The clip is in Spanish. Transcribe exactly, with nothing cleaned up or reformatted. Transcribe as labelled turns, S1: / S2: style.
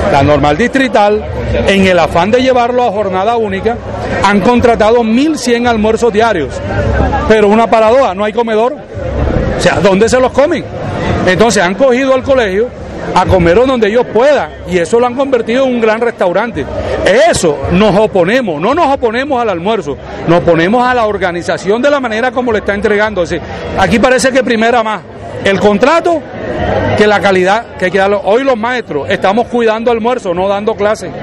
S1: la normal distrital, en el afán de llevarlo a jornada única, han contratado mil cien almuerzos diarios, pero una paradoja, no hay comedor. O sea, ¿dónde se los comen? Entonces han cogido al colegio a comer donde ellos puedan, y eso lo han convertido en un gran restaurante. Eso nos oponemos, no nos oponemos al almuerzo, nos oponemos a la organización de la manera como le está entregando. Es decir, aquí parece que primera más el contrato que la calidad que hay que darlo. Hoy los maestros estamos cuidando almuerzo, no dando clases.